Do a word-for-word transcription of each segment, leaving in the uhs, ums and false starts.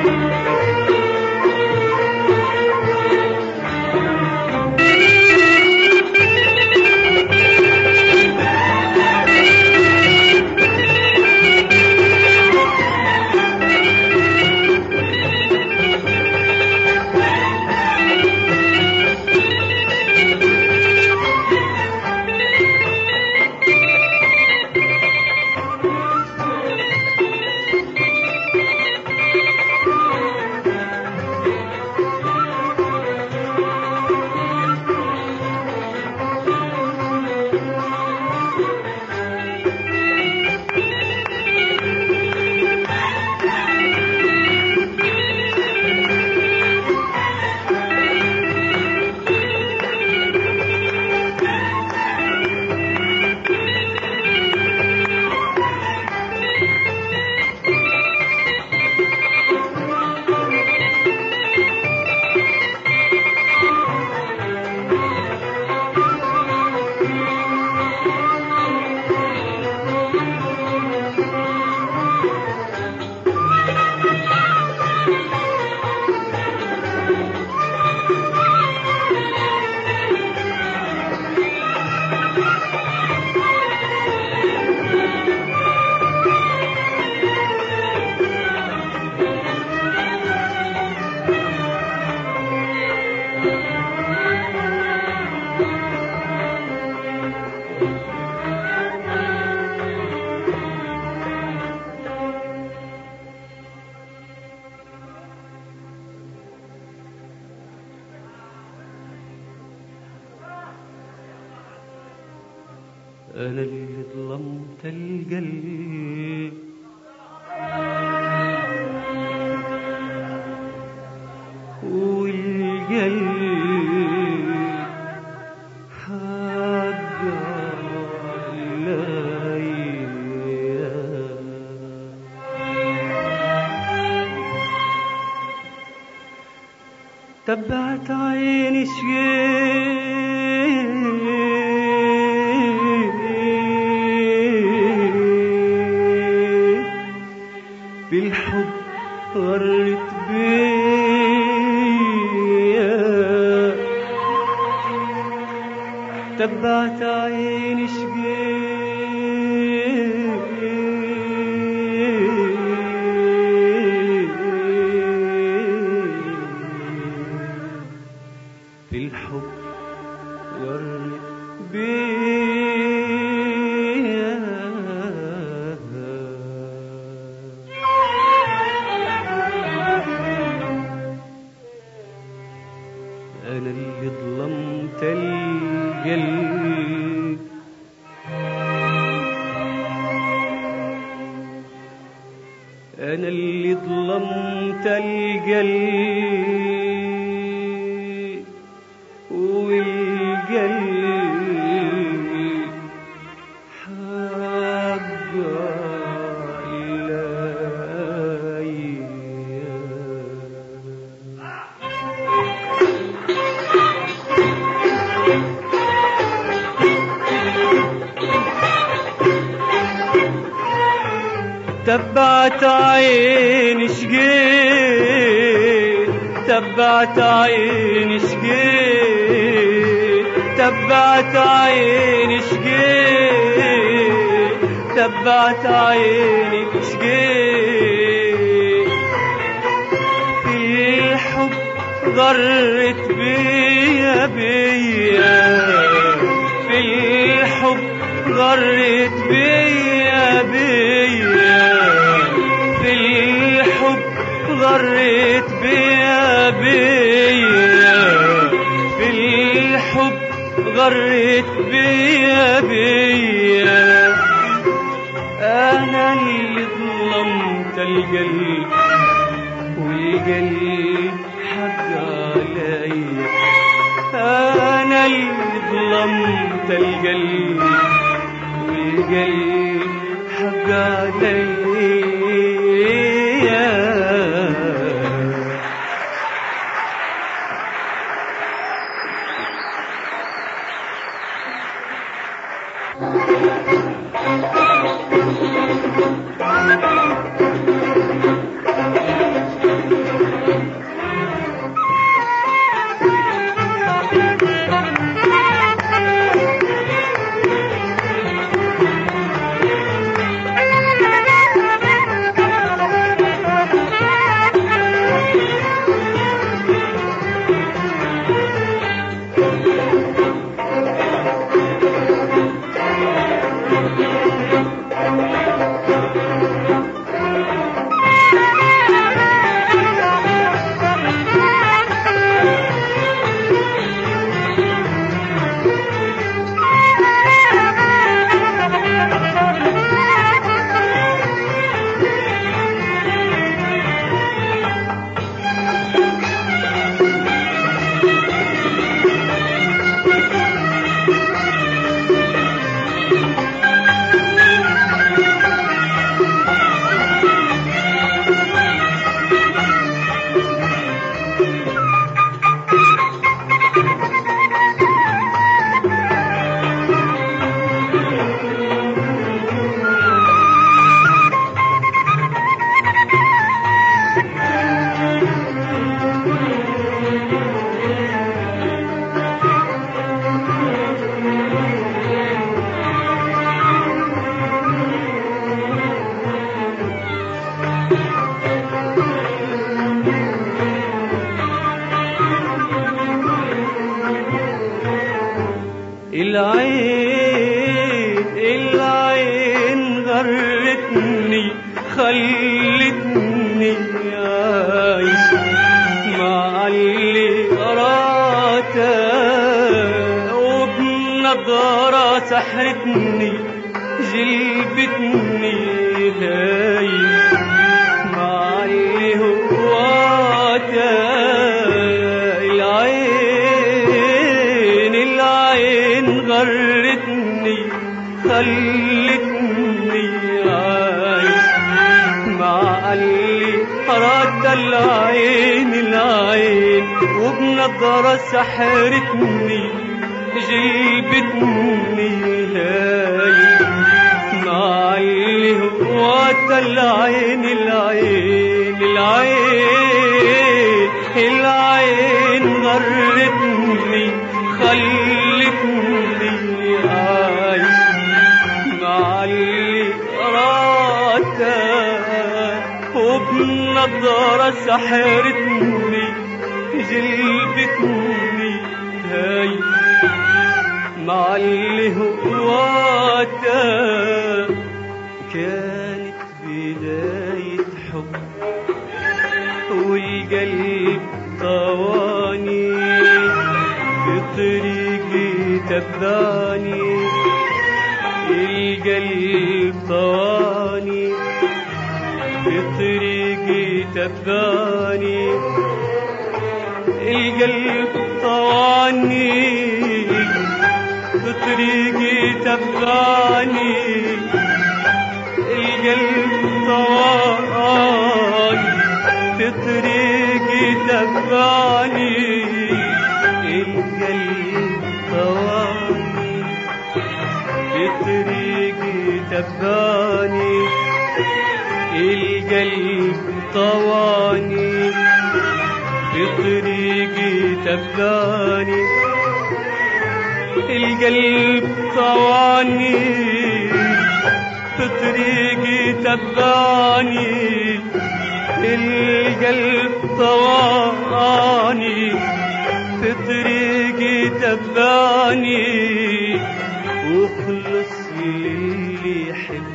أنا اللي ظلمت القلب والقلب حق عليا تبعت عيني شقيت بالحب غرت بيا تبعت عيني شقيت بالحب غرت بيا أنا اللي ظلمت القلب أنا اللي ظلمت القلب والقلب حق تبعت عيني شقيت تبعت عيني شقيت تبعت عيني شقيت تبعت عيني شقيت في الحب غرت بيا بيا في الحب غرت بيا بيا في الحب غرت بيا بيا في الحب غرت بيا بيا أنا اللي ظلمت القلب والقلب حق عليا أنا اللي ظلمت القلب والقلب حق عليا العين العين غرتني خلتني عايش مع اللي قراته وبنظرة سحرتني جلبتني هايش مع اللي هواته العين العين غرتني خلتني عايش مع اللي قرات العين العين وبنظرة سحرتني جلبتني هايش مع اللي هوات العين العين العين العين غرتني خلتني عايش مع اللي قراته وبنظرة سحرتني جلبتني هايش مع اللي هواته كانت بداية حب والقلب طواني بطريقي تباني القلب طواني بطريقي تباني القلب طواني بطريقي تباني القلب طواني بطريقي تباني القلب طواني بطريقي تباني القلب طواني بطريقي تباني القلب طواني بطريقي تباني القلب طواني بطريقي تباني وخلص للي يحب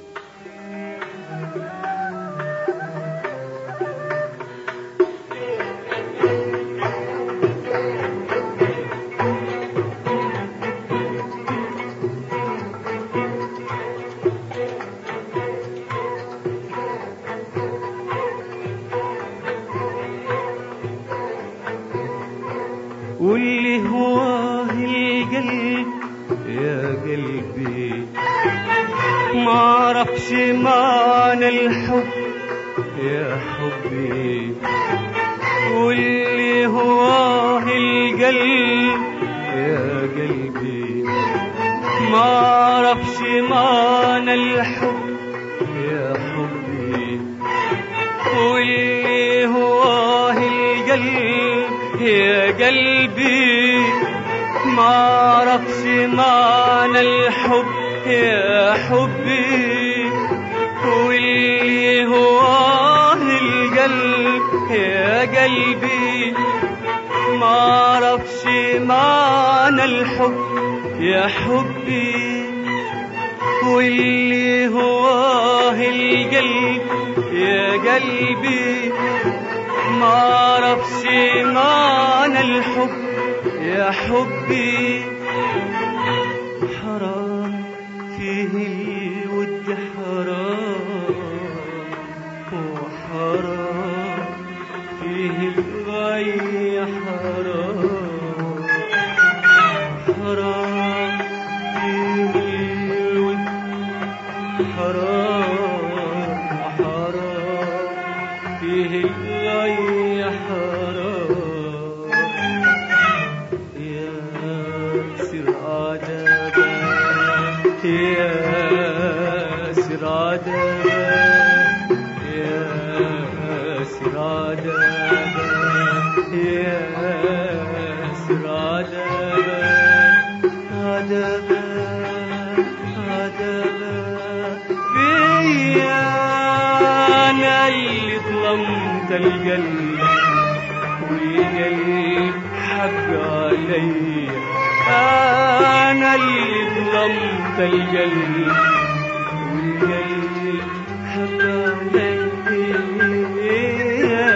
واللي هواه القلب يا قلبي معرفش معنى الحب يا حبي واللي هواه القلب يا قلبي معرفش معنى الحب يا حبي واللي هواه القلب يا قلبي معرفش معنى الحب يا حبي واللي هواه القلب يا قلبي معرفش معنى الحب يا حبي واللي هواه القلب يا قلبي معرفش معنى الحب يا حبي حرام فيه الود حرام وحرام فيه الغي حرام حرام فيه الود حرام وحرام فيه الغي حرام يا سر عذابا يا سر عذابا يا سر عذابا يا سر عذابا عذابا عذابا بيا أنا اللي ظلمت القلب والقلب حق علي أنا اللي ظلمت القلب والقلب حب عليا.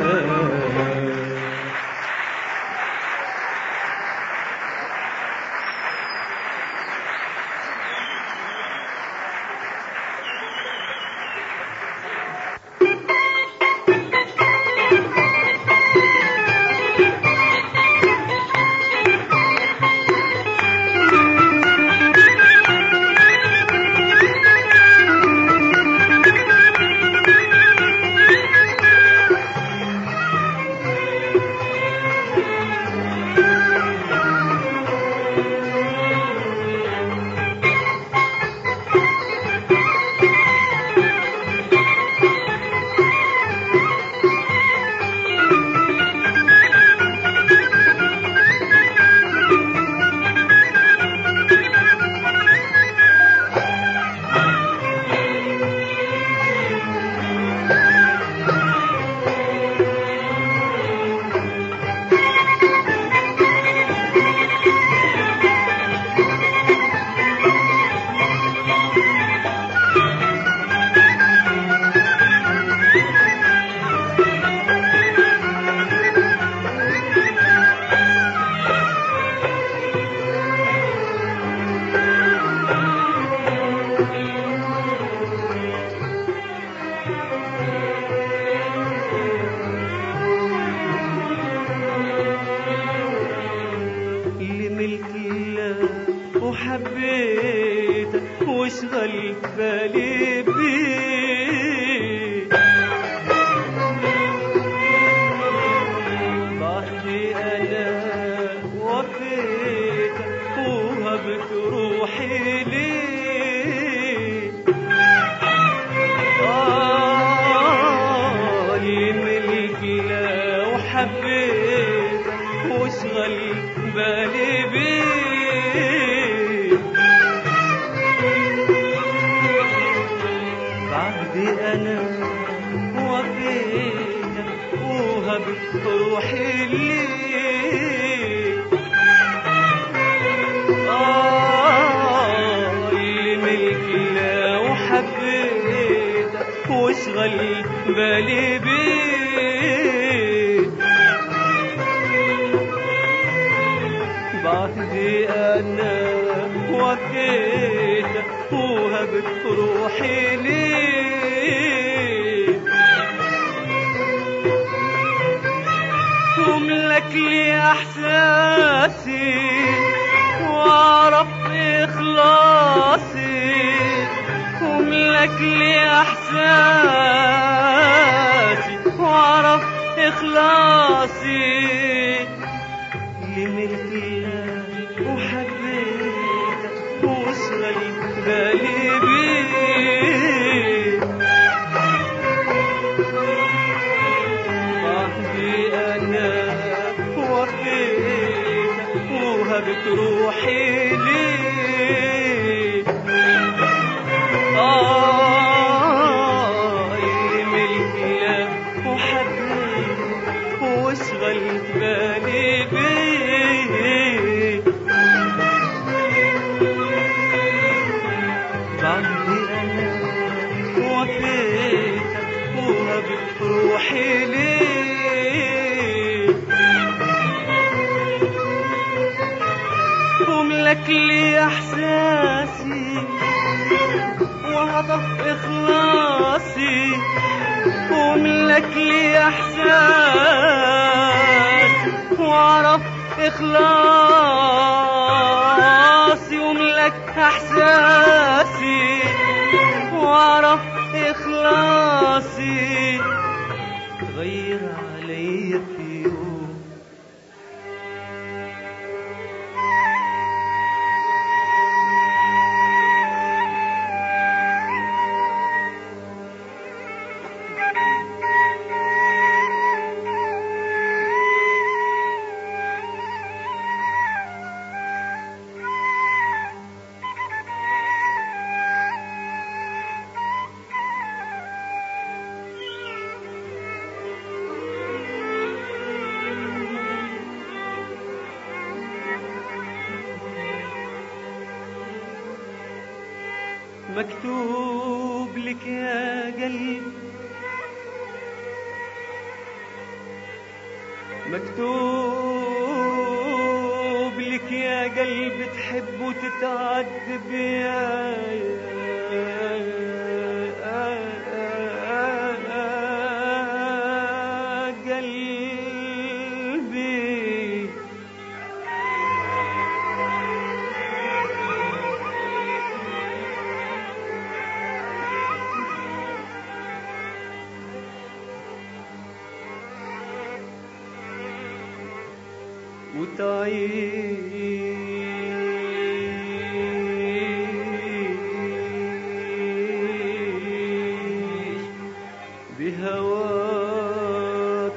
وحبيتك واشغل بالي بيك، بعدي انا وفيتك وهبت روحي ليك. آه يملك لا وحبيتك واشغل بالي بيك، أنا وفيتك وهبت روحي ليك. آه اللي ملكي لا وحبيتك واشغل بالي بيك، بعدي أنا وفيتك وهبت روحي ليك. وملك لي احساسي واعرف اخلاصي، وملك لي احساسي واعرف اخلاصي، لملك الله وحبيتك واشغل بالي بيك، بعدي انا وفيتك وهبت روحي ليك. آه اللي ملكي لك وحبيتك واشغل بالي بيك، بعدي انا وفيتك وهبت روحي ليك. وملك لي احساسي وهضف اخلاصي، وملك لي احساسي واعرف اخلاصي، وملك احساسي واعرف اخلاصي، تغير علي في يوم مكتوب لك يا قلب، مكتوب لك يا قلب تحب وتتعذب يا قلبي. وتعيش بهواك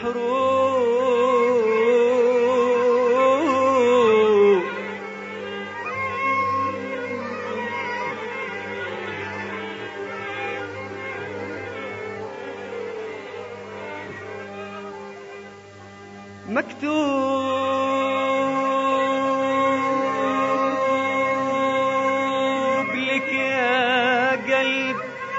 محروم، مكتوب لك يا قلب،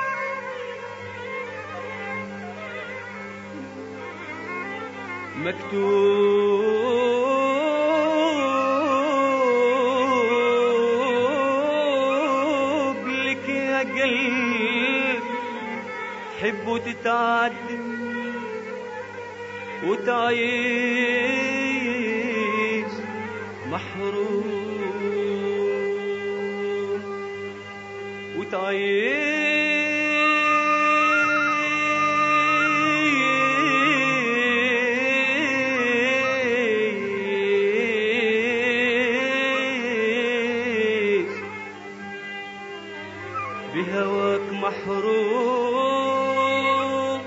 مكتوب لك يا قلب تحب وتتعذب وتعيش محروم، وتعيش بهواك محروم.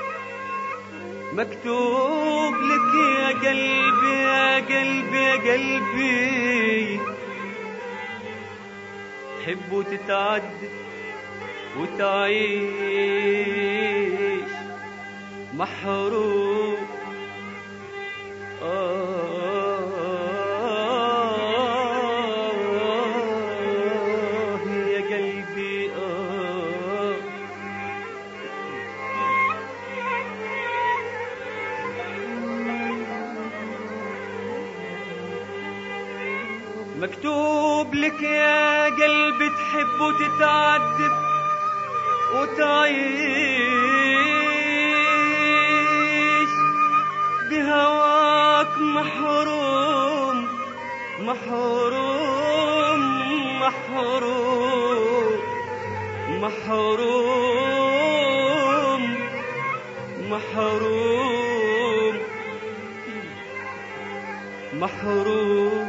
مكتوب لك يا قلبي يا قلبي يا قلبي تحب وتتعذب وتعيش محروم. آه يا قلبي آه. مكتوب لك يا قلبي تحب وتتعذب وتعيش بهواك محروم محروم محروم محروم محروم محروم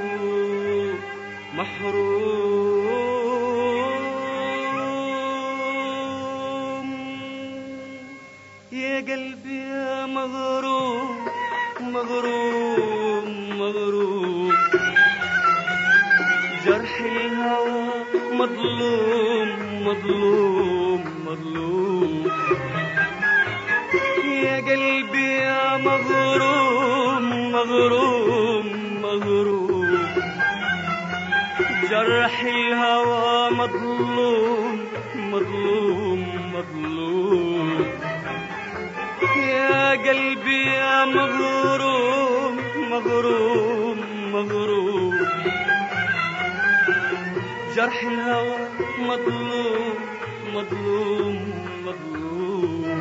محروم يا قلبي يا مغروم مغروم مغروم. جرح الهوى مظلوم مظلوم مظلوم يا قلبي يا مغروم مغروم مغروم. جرح الهوى مظلوم مظلوم مظلوم يا قلبي يا مغروم مغروم مغروم. جرح الهوى مظلوم مظلوم مظلوم.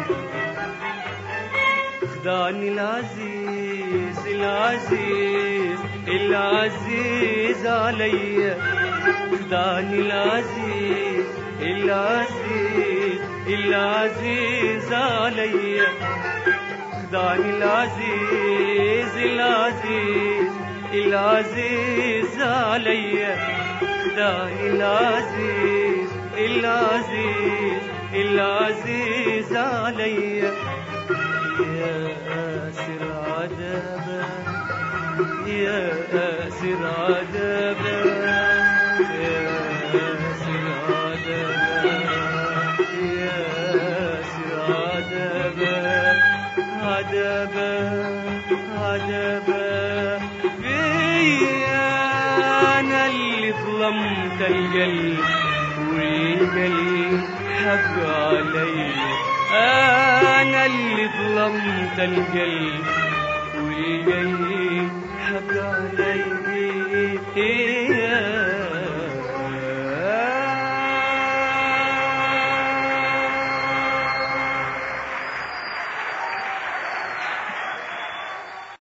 خدعني العزيز العزيز العزيز عليا، خدعني العزيز العزيز العزيز عليا، خدعني العزيز العزيز العزيز عليا، خدعني العزيز العزيز العزيز عليا. يا آسر عذابا يا آسر عذابا يا آسر عذابا يا آسر عذابا عذابا عذابا فيا أنا اللي ظلمت القلب وإنت القلب حق علي، أنا اللي ظلمت القلب والقلب حق علي.